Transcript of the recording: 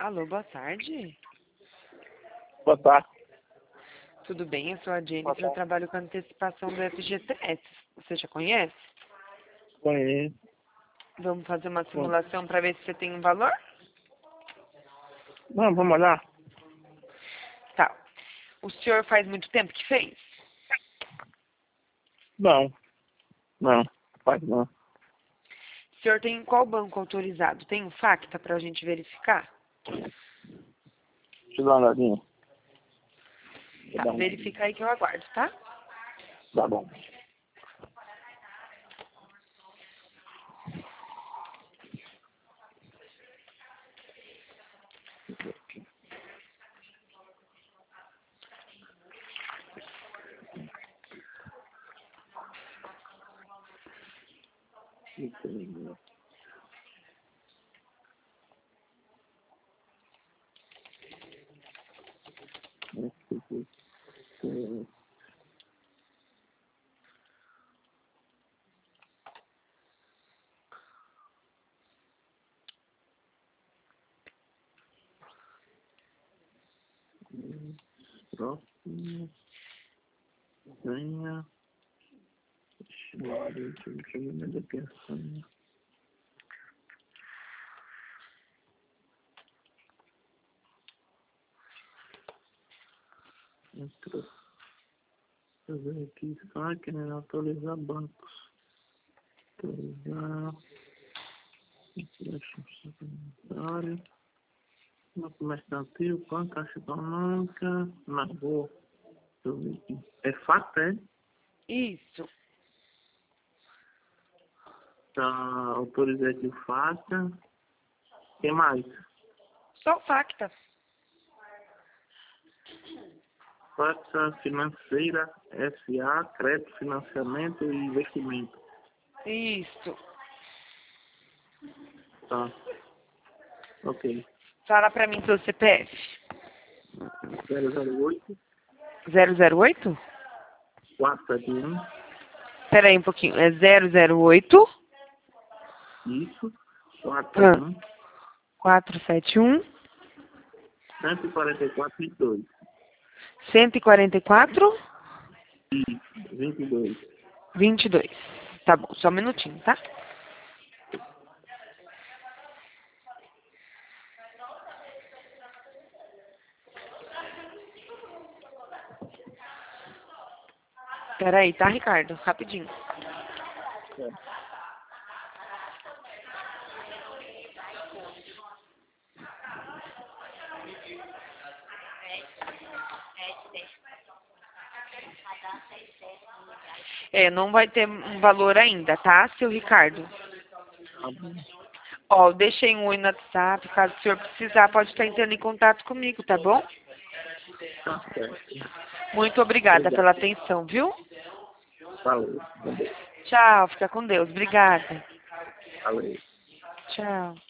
Alô, boa tarde. Boa tarde. Tudo bem? Eu sou a Jennifer, Boa eu tarde. trabalho com a antecipação do FGTS. Você já conhece? Conheço. Vamos fazer uma simulação para ver se você tem um valor? Não, vamos olhar? Tá. O senhor faz muito tempo que fez? Não. Não. Faz não. O senhor tem qual banco autorizado? Tem o Facta para a gente verificar? Deixa eu dar uma olhadinha. Tá, verifica aí que eu aguardo, tá? Tá bom. Próximo. Senha. Deixa eu ver aqui a senha. Entrou. Deixa eu ver aqui. Saque, né? Atualizar bancos. Atualizar. Empréstimo suplementário. No comerciantil, banco, caixa econômica. Na boa. Deixa eu ver aqui. É fato, é? Isso. Tá, autorizei aqui o FATA. O que mais? Só o Facta. FATA Financeira SA, crédito, financiamento e investimento. Isso. Tá, ok. Fala para mim seu CPF. 008 008? 471. Espera aí um pouquinho. É 008 Isso. 471. 471 144, 22. 144 Isso. 22. 22. Tá bom, só um minutinho, tá? Espera aí, tá, Ricardo? Rapidinho. É. É, não vai ter um valor ainda, tá, seu Ricardo? Tá bom. Ó, eu deixei um oi no WhatsApp, caso o senhor precisar, pode estar entrando em contato comigo, tá bom? Tá certo. Muito obrigada Obrigado. pela atenção, viu? Valeu. Tchau, fica com Deus. Obrigada. Valeu. Tchau.